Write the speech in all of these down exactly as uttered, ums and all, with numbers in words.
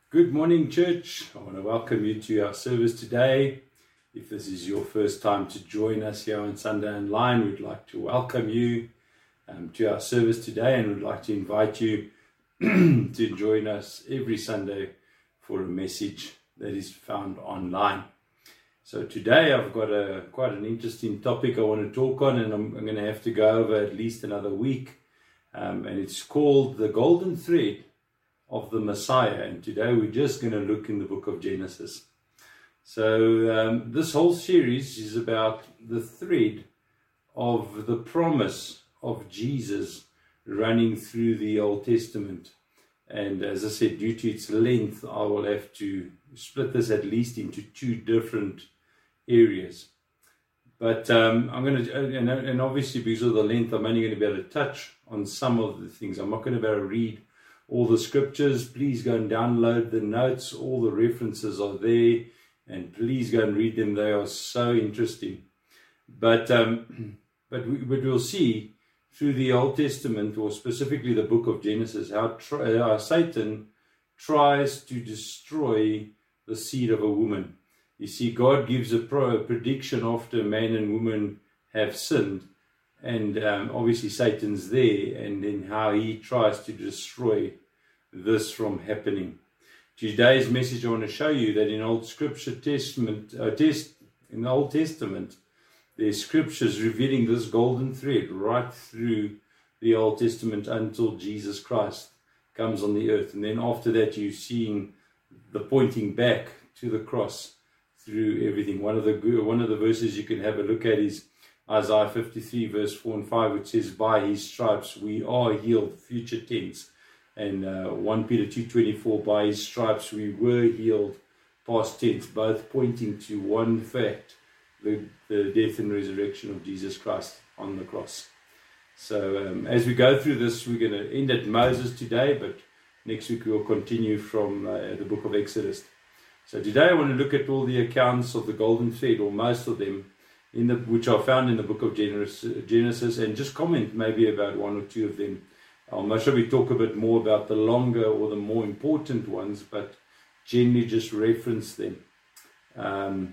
Good morning, church. I want to welcome you to our service today. If this is your first time to join us here on Sunday Online, we'd like to welcome you um, to our service today, and we'd like to invite you to join us every Sunday for a message that is found online. So today I've got a quite an interesting topic I want to talk on, and I'm, I'm going to have to go over at least another week. Um, and it's called The Golden Thread of the Messiah, and today we're just going to look in the book of Genesis. So um, this whole series is about the thread of the promise of Jesus running through the Old Testament. And as I said, due to its length, I will have to split this at least into two different areas. But um, I'm going to, and, and obviously because of the length, I'm only going to be able to touch on some of the things. I'm not going to be able to read all the scriptures. Please go and download the notes. All the references are there, and please go and read them. They are so interesting. But um, but, we, but we'll see through the Old Testament, or specifically the book of Genesis, how, try, how Satan tries to destroy the seed of a woman. You see, God gives a, pro, a prediction after man and woman have sinned, and um, obviously Satan's there, and then how he tries to destroy this from happening. Today's message, I want to show you that in Old Scripture Testament, uh, test, in the Old Testament, there's scriptures revealing this golden thread right through the Old Testament until Jesus Christ comes on the earth. And then after that, you're seeing the pointing back to the cross through everything. One of the one of the verses you can have a look at is Isaiah fifty-three, verse four and five, which says, "By his stripes we are healed," future tense. And uh, First Peter two twenty-four, "By his stripes we were healed," past tense, both pointing to one fact, the, the death and resurrection of Jesus Christ on the cross. So um, as we go through this, we're going to end at Moses today, but next week we'll continue from uh, the book of Exodus. So today I want to look at all the accounts of the golden thread, or most of them, in the which are found in the book of Genesis, and just comment maybe about one or two of them. I'll most probably talk a bit more about the longer or the more important ones, but generally just reference them. Um,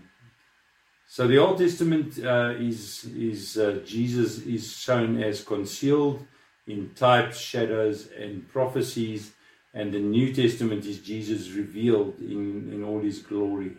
so the Old Testament uh, is is uh, Jesus is shown as concealed in types, shadows, and prophecies, and the New Testament is Jesus revealed in, in all his glory.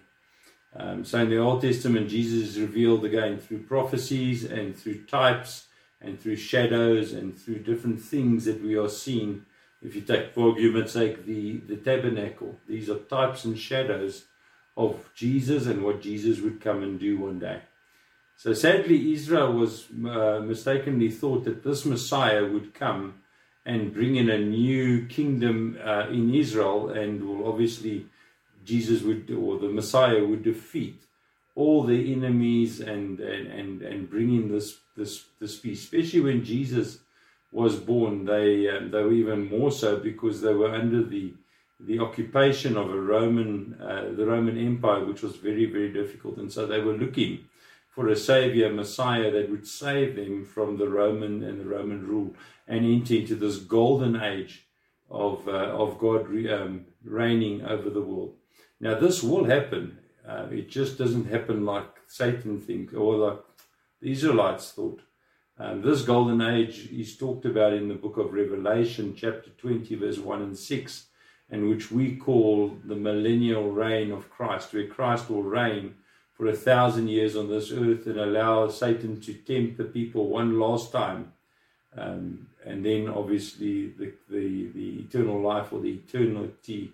Um, so in the Old Testament, Jesus is revealed again through prophecies and through types and through shadows and through different things that we are seeing. If you take, for argument's sake, the, the tabernacle, these are types and shadows of Jesus and what Jesus would come and do one day. So sadly, Israel was uh, mistakenly thought that this Messiah would come and bring in a new kingdom uh, in Israel, and will obviously Jesus would, or the Messiah would defeat all the enemies and and and, and bring in this this this peace. Especially when Jesus was born, they um, they were even more so, because they were under the the occupation of a Roman uh, the Roman Empire, which was very very difficult, and so they were looking for a savior, Messiah, that would save them from the Roman and the Roman rule and enter into this golden age of uh, of God re, um, reigning over the world. Now this will happen. Uh, it just doesn't happen like Satan thinks, or like the Israelites thought. Um, this golden age is talked about in the book of Revelation, chapter twenty, verse one and six, and which we call the millennial reign of Christ, where Christ will reign for a thousand years on this earth and allow Satan to tempt the people one last time. Um, and then obviously the, the, the eternal life, or the eternity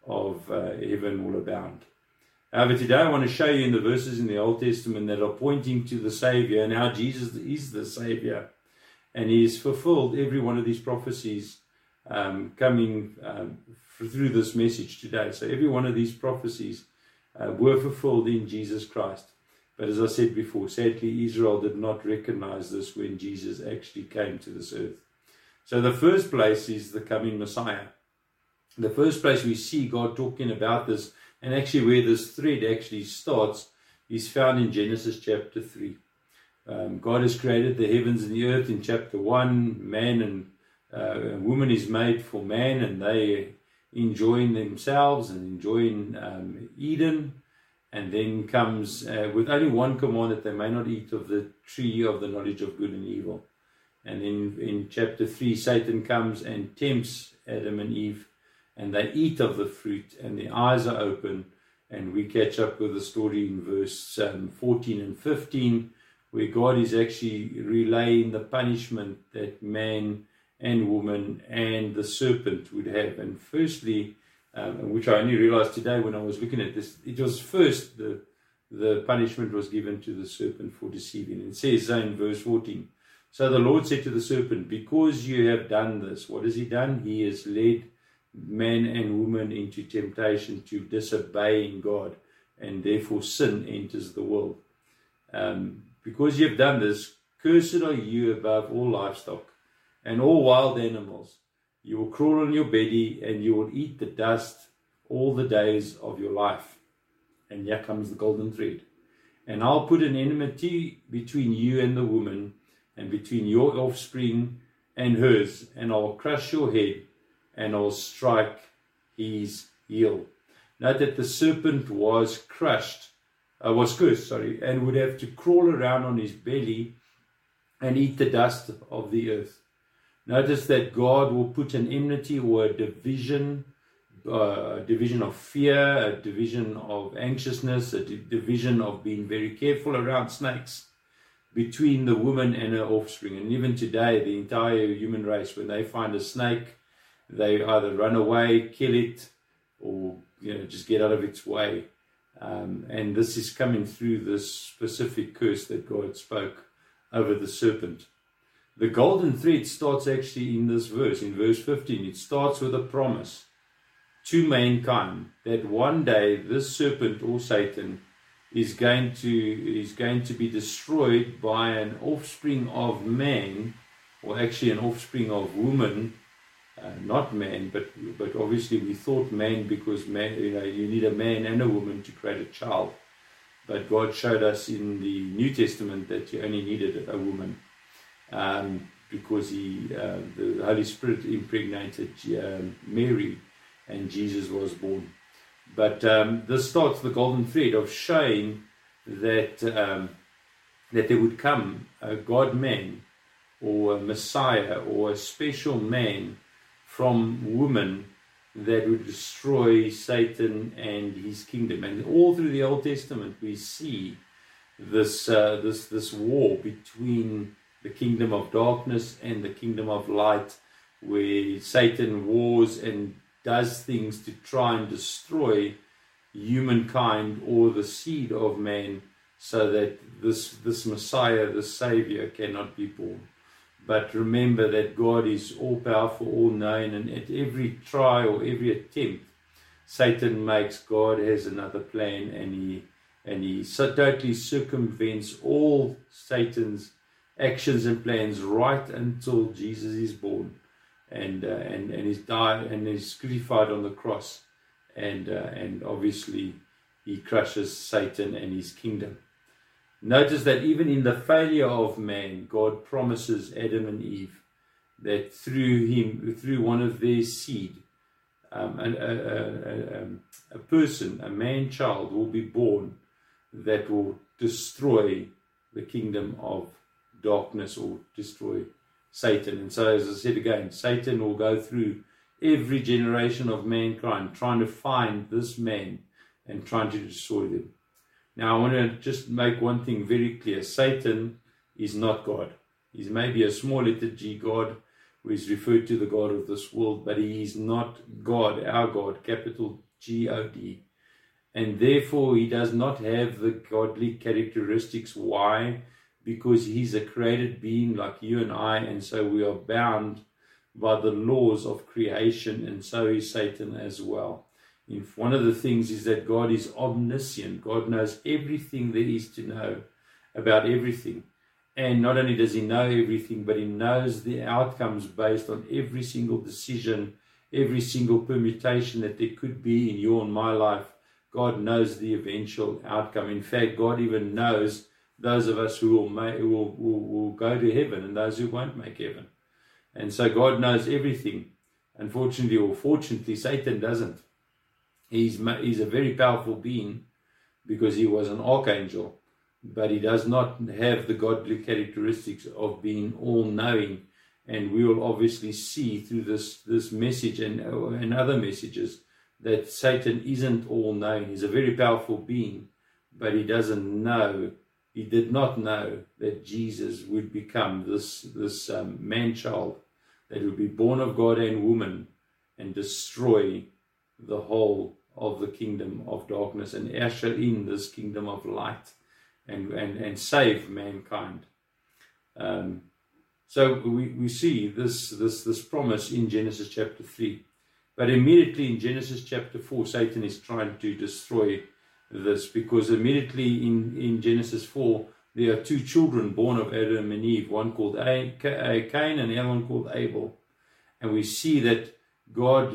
of uh, heaven, will abound. However, today I want to show you in the verses in the Old Testament that are pointing to the Savior, and how Jesus is the Savior, and he has fulfilled every one of these prophecies um, coming um, through this message today. So every one of these prophecies uh, were fulfilled in Jesus Christ. But as I said before, sadly Israel did not recognize this when Jesus actually came to this earth. So the first place is the coming Messiah. The first place we see God talking about this, and actually where this thread actually starts, is found in Genesis chapter three. Um, God has created the heavens and the earth in chapter one. Man and uh, woman is made for man, and they enjoying themselves and enjoying um, Eden. And then comes uh, with only one command, that they may not eat of the tree of the knowledge of good and evil. And in, in chapter three, Satan comes and tempts Adam and Eve, and they eat of the fruit, and their eyes are open. And we catch up with the story in verse um, fourteen and fifteen, where God is actually relaying the punishment that man and woman and the serpent would have. And firstly, um, which I only realized today when I was looking at this, it was first the the punishment was given to the serpent for deceiving. It says so in verse fourteen, so the Lord said to the serpent, because you have done this, what has he done? He has led man and woman into temptation to disobeying God, and therefore sin enters the world. Um, because you have done this, cursed are you above all livestock and all wild animals. You will crawl on your belly, and you will eat the dust all the days of your life. And here comes the golden thread. And I'll put an enmity between you and the woman, and between your offspring and hers, and I'll crush your head, and I'll strike his heel. Note that the serpent was crushed, uh, was cursed, sorry, and would have to crawl around on his belly and eat the dust of the earth. Notice that God will put an enmity or a division, uh, a division of fear, a division of anxiousness, a di- division of being very careful around snakes between the woman and her offspring. And even today, the entire human race, when they find a snake, they either run away, kill it, or you know just get out of its way. Um, and this is coming through this specific curse that God spoke over the serpent. The golden thread starts actually in this verse, in verse fifteen. It starts with a promise to mankind that one day this serpent or Satan is going to is going to be destroyed by an offspring of man, or actually an offspring of woman, uh, not man, but but obviously we thought man because man, you know, you need a man and a woman to create a child. But God showed us in the New Testament that you only needed a woman. Um, because he, uh, the Holy Spirit impregnated um, Mary, and Jesus was born. But um, this starts the golden thread of showing that um, that there would come a God-man, or a Messiah, or a special man from woman that would destroy Satan and his kingdom. And all through the Old Testament we see this uh, this this war between the kingdom of darkness and the kingdom of light, where Satan wars and does things to try and destroy humankind or the seed of man, so that this this Messiah, this Savior, cannot be born. But remember that God is all-powerful, all-knowing, and at every try or every attempt Satan makes, God has another plan, and he and he so totally circumvents all Satan's actions and plans right until Jesus is born, and uh, and and is died and is crucified on the cross, and uh, and obviously he crushes Satan and his kingdom. Notice that even in the failure of man, God promises Adam and Eve that through him, through one of their seed, um, a, a, a, a person, a man-child, will be born that will destroy the kingdom of darkness, or destroy Satan. And so, as I said again, Satan will go through every generation of mankind trying to find this man and trying to destroy them. Now, I want to just make one thing very clear. Satan is not God. He's maybe a small letter G God, who is referred to the God of this world, but he is not God, our God, capital G O D. And therefore, he does not have the godly characteristics. Why? Because he's a created being like you and I, and so we are bound by the laws of creation, and so is Satan as well. If one of the things is that God is omniscient. God knows everything there is to know about everything. And not only does he know everything, but he knows the outcomes based on every single decision, every single permutation that there could be in your and my life. God knows the eventual outcome. In fact, God even knows those of us who will, make, who will, will, will go to heaven and those who won't make heaven. And so God knows everything Unfortunately or fortunately, Satan doesn't. He's, he's a very powerful being because he was an archangel, but he does not have the godly characteristics of being all-knowing. And we will obviously see through this, this message and, and other messages that Satan isn't all-knowing. He's a very powerful being, but he doesn't know, he did not know that Jesus would become this, this um, man-child that would be born of God and woman and destroy the whole of the kingdom of darkness and usher in this kingdom of light and, and, and save mankind. Um, so we, we see this, this, this promise in Genesis chapter three. But immediately in Genesis chapter four, Satan is trying to destroy this, because immediately in, in Genesis four, there are two children born of Adam and Eve, one called Cain and the other one called Abel. And we see that God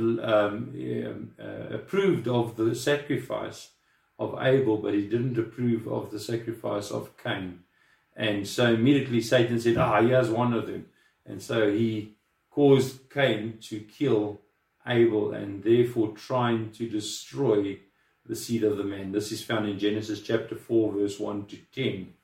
um, uh, approved of the sacrifice of Abel, but he didn't approve of the sacrifice of Cain. And so immediately Satan said, ah, here's one of them. And so he caused Cain to kill Abel, and therefore trying to destroy the seed of the man. This is found in Genesis chapter four, verse one to ten.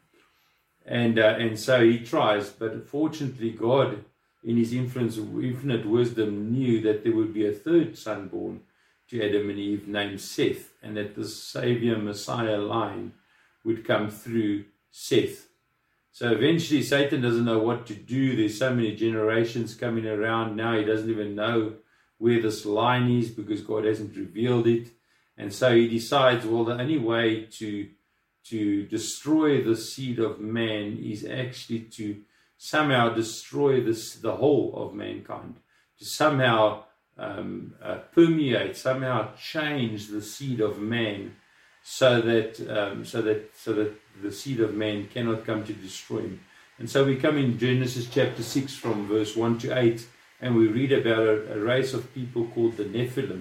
And, uh, and so he tries, but fortunately God, in his influence, infinite wisdom, knew that there would be a third son born to Adam and Eve named Seth, and that the Savior Messiah line would come through Seth. So eventually Satan doesn't know what to do. There's so many generations coming around now. He doesn't even know where this line is because God hasn't revealed it. And so he decides, well, the only way to, to destroy the seed of man is actually to somehow destroy this, the whole of mankind, to somehow um, uh, permeate, somehow change the seed of man, so that um, so that so that the seed of man cannot come to destroy him. And so we come in Genesis chapter six from verse one to eight, and we read about a, a race of people called the Nephilim,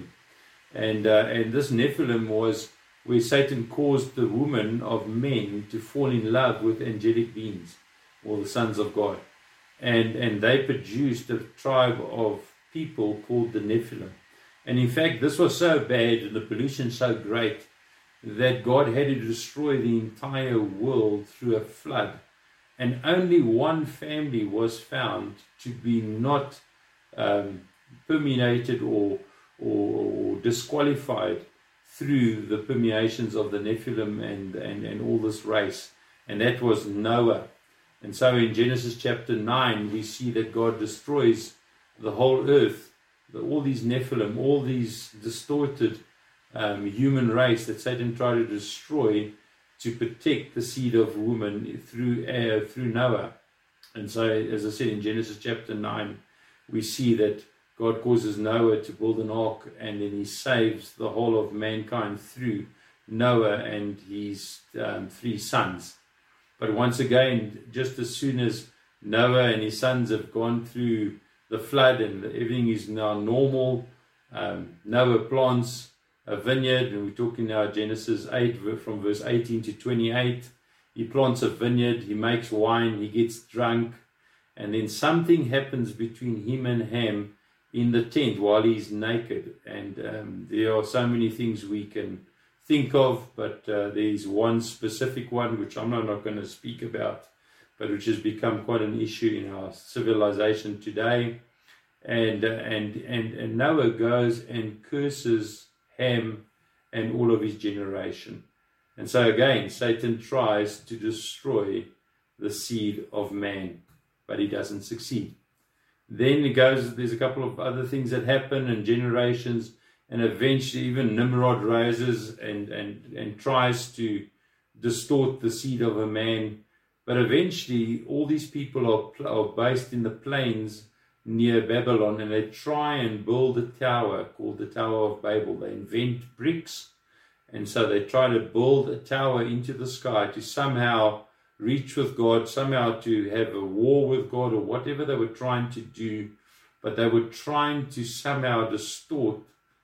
and uh, and this Nephilim was where Satan caused the women of men to fall in love with angelic beings, or the sons of God. And, and they produced a tribe of people called the Nephilim. And in fact, this was so bad and the pollution so great that God had to destroy the entire world through a flood. And only one family was found to be not um, permeated or, or, or disqualified through the permeations of the Nephilim and, and, and all this race. And that was Noah. And so in Genesis chapter nine, we see that God destroys the whole earth, the, all these Nephilim, all these distorted um, human race that Satan tried to destroy to protect the seed of woman through uh, through Noah. And so, as I said, in Genesis chapter nine, we see that God causes Noah to build an ark, and then he saves the whole of mankind through Noah and his um, three sons. But once again, just as soon as Noah and his sons have gone through the flood and everything is now normal, um, Noah plants a vineyard, and we're talking now Genesis eight from verse eighteen to twenty-eight. He plants a vineyard, he makes wine, he gets drunk, and then something happens between him and Ham in the tent while he's naked. And um, there are so many things we can think of, but uh, there's one specific one which I'm not, not going to speak about, but which has become quite an issue in our civilization today. And uh, and, and and Noah goes and curses Ham and all of his generation. And so again, Satan tries to destroy the seed of man, but he doesn't succeed. Then it goes, there's a couple of other things that happen in generations, and eventually even Nimrod rises and, and, and tries to distort the seed of a man. But eventually all these people are, are based in the plains near Babylon, and they try and build a tower called the Tower of Babel. They invent bricks, and so they try to build a tower into the sky to somehow reach with God, somehow to have a war with God, or whatever they were trying to do. But they were trying to somehow distort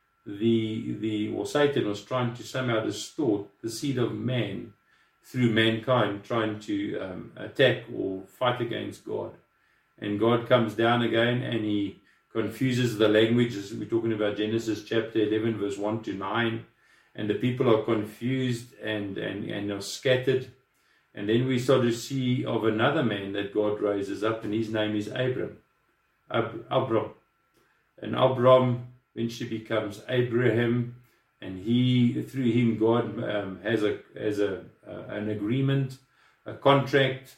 the, the or Satan was trying to somehow distort the seed of man through mankind, trying to um, attack or fight against God. And God comes down again and he confuses the language. We're talking about Genesis chapter eleven, verse one to nine. And the people are confused and, and, and are scattered. And then we start to see of another man that God raises up, and his name is Abram. Ab- Abram. And Abram eventually becomes Abraham, and he, through him, God um, has a has a uh, an agreement, a contract.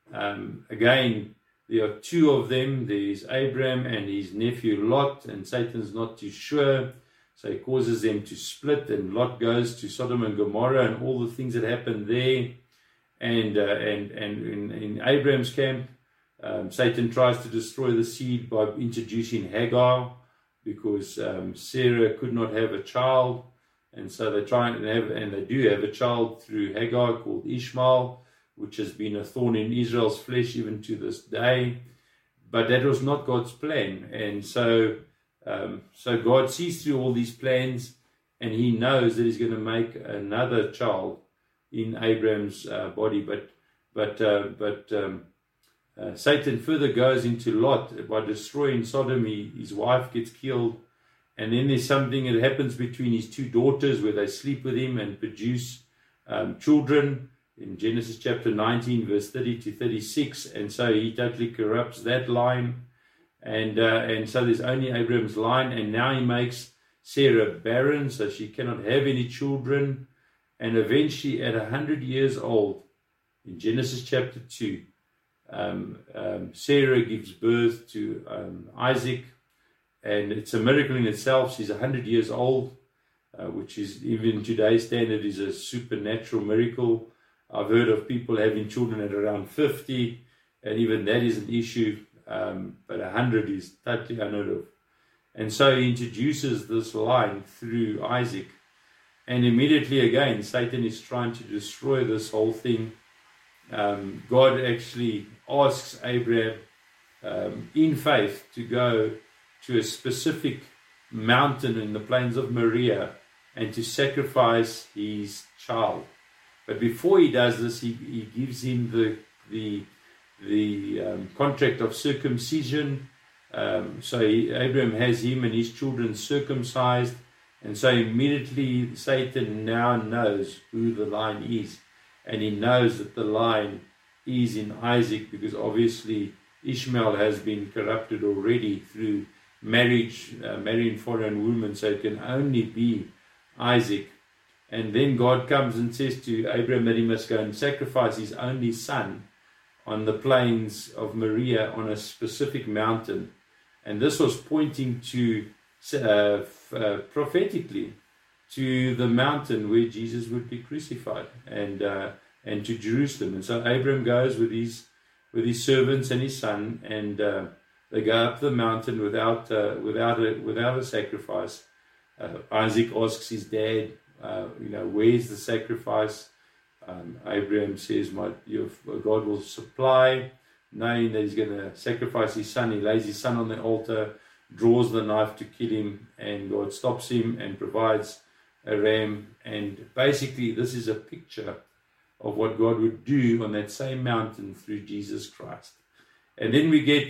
Um, again, there are two of them. There is Abram and his nephew Lot, and Satan's not too sure. So he causes them to split, and Lot goes to Sodom and Gomorrah and all the things that happened there. And uh, and and in, in Abraham's camp, um, Satan tries to destroy the seed by introducing Hagar, because um, Sarah could not have a child, and so they try and have, and they do have a child through Hagar called Ishmael, which has been a thorn in Israel's flesh even to this day. But that was not God's plan, and so um, so God sees through all these plans, and He knows that He's going to make another child in Abraham's uh, body. But but uh, but um, uh, Satan further goes into Lot by destroying Sodom. He, his wife gets killed, and then there's something that happens between his two daughters where they sleep with him and produce um, children. In Genesis chapter nineteen, verse thirty to thirty-six, and so he totally corrupts that line, and uh, and so there's only Abraham's line, and now he makes Sarah barren, so she cannot have any children, and eventually at a hundred years old, in Genesis chapter two, um, um, Sarah gives birth to um, Isaac, and it's a miracle in itself. She's a hundred years old, uh, which is even today's standard is a supernatural miracle. I've heard of people having children at around fifty, and even that is an issue, um, but one hundred is totally unheard of. And so he introduces this line through Isaac, and immediately again, Satan is trying to destroy this whole thing. Um, God actually asks Abraham um, in faith to go to a specific mountain in the plains of Moriah and to sacrifice his child. But before he does this, he, he gives him the the the um, contract of circumcision. Um, so he, Abraham has him and his children circumcised, and so immediately Satan now knows who the line is, and he knows that the line is in Isaac, because obviously Ishmael has been corrupted already through marriage, uh, marrying foreign women, so it can only be Isaac. And then God comes and says to Abraham that he must go and sacrifice his only son on the plains of Moriah on a specific mountain. And this was pointing to, uh, uh, prophetically, to the mountain where Jesus would be crucified, and uh, and to Jerusalem. And so Abraham goes with his with his servants and his son, and uh, they go up the mountain without uh, without a without a sacrifice. Uh, Isaac asks his dad, Uh, you know, where's the sacrifice? Um, Abraham says, "My your, God will supply," knowing that he's going to sacrifice his son. He lays his son on the altar, draws the knife to kill him, and God stops him and provides a ram. And basically, this is a picture of what God would do on that same mountain through Jesus Christ. And then we get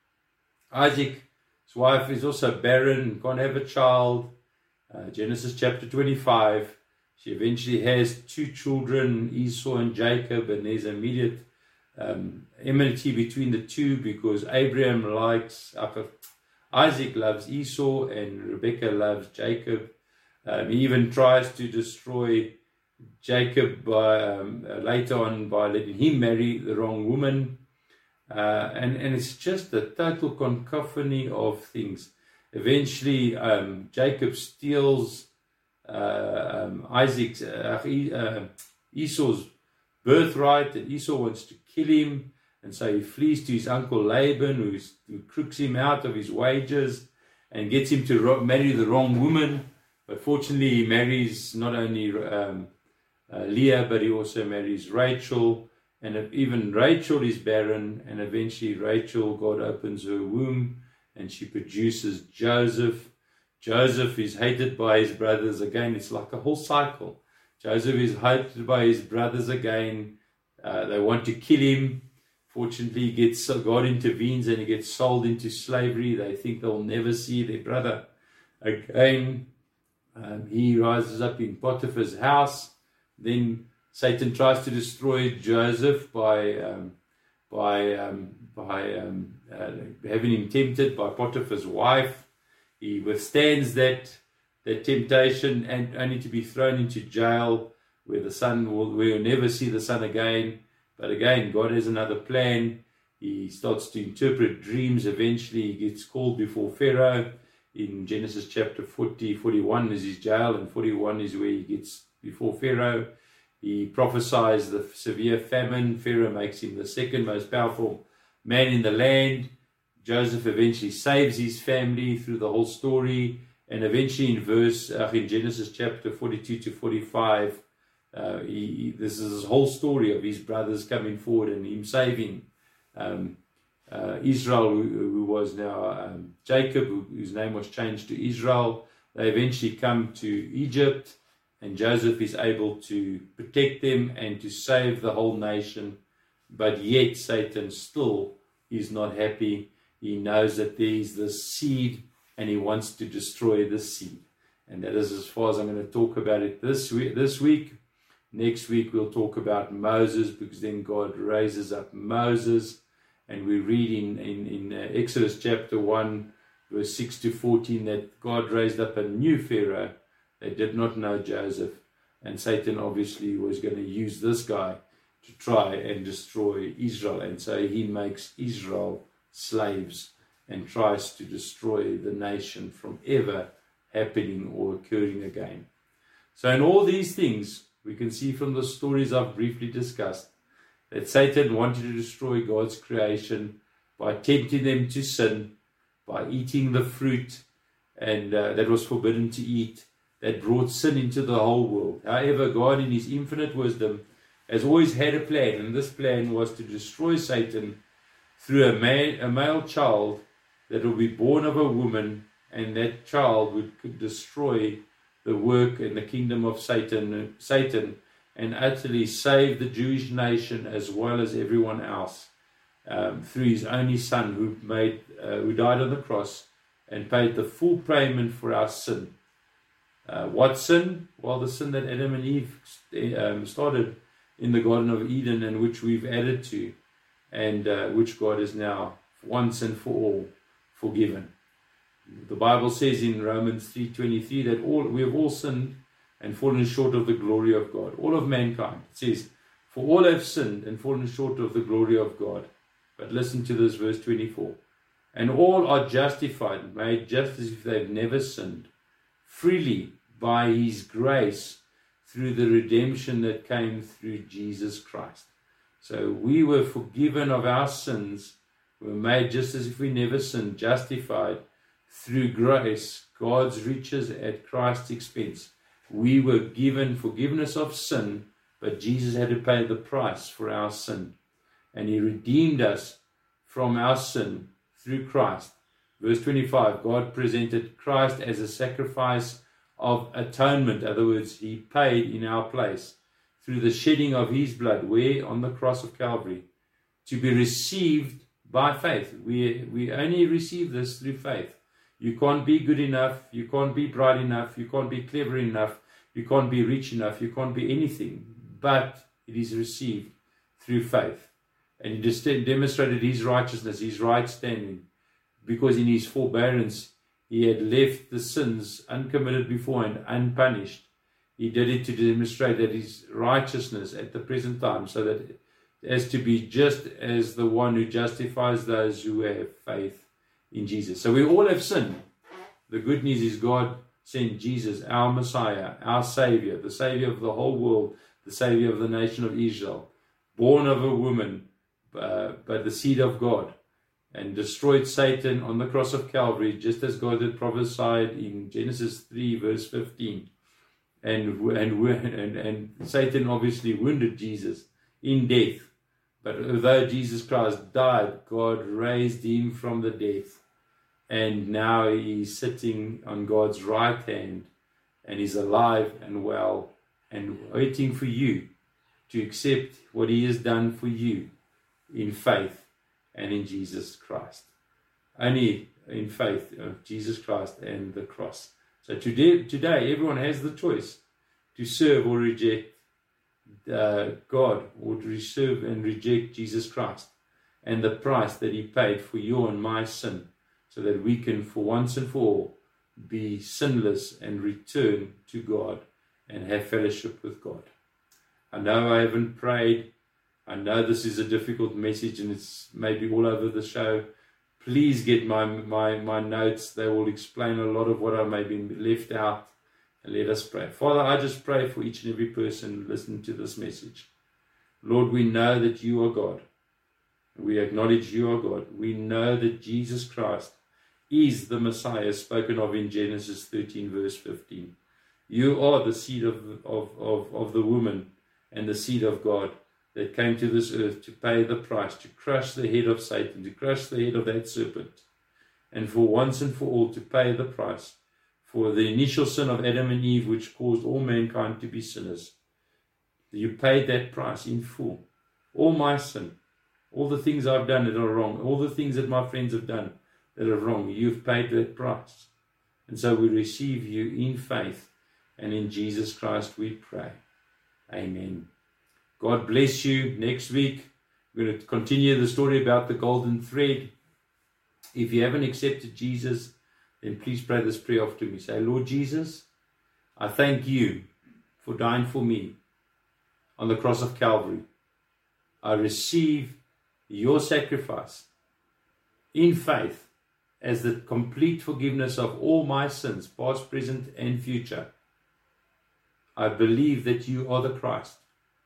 Isaac. His wife is also barren, can't have a child. Uh, Genesis chapter twenty-five, she eventually has two children, Esau and Jacob, and there's immediate um, enmity between the two, because Abraham likes, uh, Isaac loves Esau and Rebekah loves Jacob. Um, he even tries to destroy Jacob by, um, uh, later on by letting him marry the wrong woman. Uh, and, and it's just a total cacophony of things. Eventually, um, Jacob steals uh, um, Isaac's, uh, uh, Esau's birthright, and Esau wants to kill him, and so he flees to his uncle Laban, who's, who crooks him out of his wages and gets him to ro- marry the wrong woman. But fortunately, he marries not only um, uh, Leah, but he also marries Rachel, and even Rachel is barren, and eventually Rachel, God opens her womb, and she produces Joseph. Joseph is hated by his brothers again. It's like a whole cycle. Joseph is hated by his brothers again. Uh, they want to kill him Fortunately, he gets, God intervenes and he gets sold into slavery. They think they'll never see their brother again. Um, he rises up in Potiphar's house. Then Satan tries to destroy Joseph by um, by um, by um, uh, having him tempted by Potiphar's wife. He withstands that that temptation and only to be thrown into jail, where the son will where you'll never see the son again. But again, God has another plan. He starts to interpret dreams. Eventually, he gets called before Pharaoh. In Genesis chapter forty, forty-one is his jail, and forty-one is where he gets before Pharaoh. He prophesies the severe famine. Pharaoh makes him the second most powerful man in the land. Joseph eventually saves his family through the whole story. And eventually in verse, uh, in Genesis chapter forty-two to forty-five, uh, he, this is his whole story of his brothers coming forward and him saving um, uh, Israel, who, who was now um, Jacob, who, whose name was changed to Israel. They eventually come to Egypt, and Joseph is able to protect them and to save the whole nation. But yet Satan still is not happy. He knows that there is this seed, and he wants to destroy the seed. And that is as far as I'm going to talk about it this week. This week. Next week we'll talk about Moses, because then God raises up Moses. And we read in, in, in uh, Exodus chapter one, verse six to fourteen, that God raised up a new Pharaoh. They did not know Joseph. And Satan obviously was going to use this guy to try and destroy Israel. And so he makes Israel slaves and tries to destroy the nation from ever happening or occurring again. So in all these things, we can see from the stories I've briefly discussed that Satan wanted to destroy God's creation by tempting them to sin, by eating the fruit and uh, that was forbidden to eat, that brought sin into the whole world. However, God in his infinite wisdom has always had a plan, and this plan was to destroy Satan through a, man, a male child that will be born of a woman, and that child would could destroy the work and the kingdom of Satan, Satan and utterly save the Jewish nation as well as everyone else um, through his only son who made uh, who died on the cross and paid the full payment for our sin. Uh, what sin? Well, the sin that Adam and Eve um, started in the Garden of Eden, and which we've added to, and uh, which God is now once and for all forgiven. The Bible says in Romans three twenty-three that all we have all sinned and fallen short of the glory of God. All of mankind. It says, for all have sinned and fallen short of the glory of God. But listen to this, verse twenty-four. And all are justified, made just as if they've never sinned, freely by his grace through the redemption that came through Jesus Christ. So we were forgiven of our sins. We were made just as if we never sinned, justified through grace, God's riches at Christ's expense. We were given forgiveness of sin, but Jesus had to pay the price for our sin. And he redeemed us from our sin through Christ. Verse twenty-five, God presented Christ as a sacrifice of atonement. In other words, he paid in our place through the shedding of his blood, where on the cross of Calvary, to be received by faith. We, we only receive this through faith. You can't be good enough, you can't be bright enough, you can't be clever enough, you can't be rich enough, you can't be anything, but it is received through faith. And he just demonstrated his righteousness, his right standing, because in his forbearance he had left the sins uncommitted before and unpunished. He did it to demonstrate that his righteousness at the present time, so that as to be just as the one who justifies those who have faith in Jesus. So we all have sinned. The good news is God sent Jesus, our Messiah, our Savior, the Savior of the whole world, the Savior of the nation of Israel, born of a woman, uh, but the seed of God, and destroyed Satan on the cross of Calvary, just as God had prophesied in Genesis three, verse fifteen. And, and, and, and Satan obviously wounded Jesus in death. But although Jesus Christ died, God raised him from the death. And now he's sitting on God's right hand, and he's alive and well and waiting for you to accept what he has done for you in faith and in Jesus Christ. Only in faith of Jesus Christ and the cross. So today, today everyone has the choice to serve or reject uh, God, or to serve and reject Jesus Christ and the price that he paid for your and my sin, so that we can for once and for all be sinless and return to God and have fellowship with God. I know I haven't prayed. I know this is a difficult message and it's maybe all over the show. Please get my, my, my notes. They will explain a lot of what I may be left out. And let us pray. Father, I just pray for each and every person listening to this message. Lord, we know that you are God. We acknowledge you are God. We know that Jesus Christ is the Messiah spoken of in Genesis thirteen verse fifteen. You are the seed of, of, of, of the woman and the seed of God that came to this earth to pay the price, to crush the head of Satan, to crush the head of that serpent, and for once and for all to pay the price for the initial sin of Adam and Eve, which caused all mankind to be sinners. You paid that price in full. All my sin, all the things I've done that are wrong, all the things that my friends have done that are wrong, you've paid that price. And so we receive you in faith, and in Jesus Christ we pray. Amen. God bless you. Next week, we're going to continue the story about the golden thread. If you haven't accepted Jesus, then please pray this prayer after me. Say, Lord Jesus, I thank you for dying for me on the cross of Calvary. I receive your sacrifice in faith as the complete forgiveness of all my sins, past, present, and future. I believe that you are the Christ.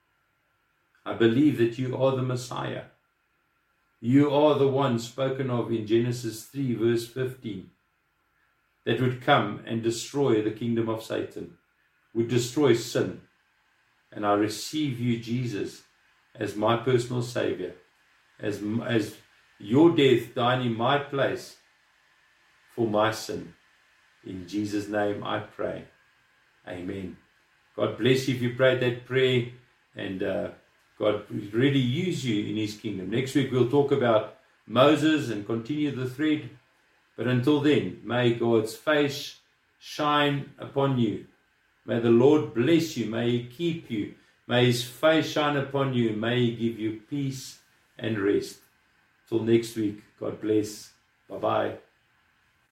I believe that you are the Messiah. You are the one spoken of in Genesis three verse fifteen, that would come and destroy the kingdom of Satan, would destroy sin. And I receive you, Jesus, as my personal Savior, as, as your death dying in my place for my sin. In Jesus' name I pray. Amen. God bless you if you prayed that prayer, and uh, God really use you in his kingdom. Next week we'll talk about Moses and continue the thread. But until then, may God's face shine upon you. May the Lord bless you. May he keep you. May his face shine upon you. May he give you peace and rest. Till next week, God bless. Bye-bye.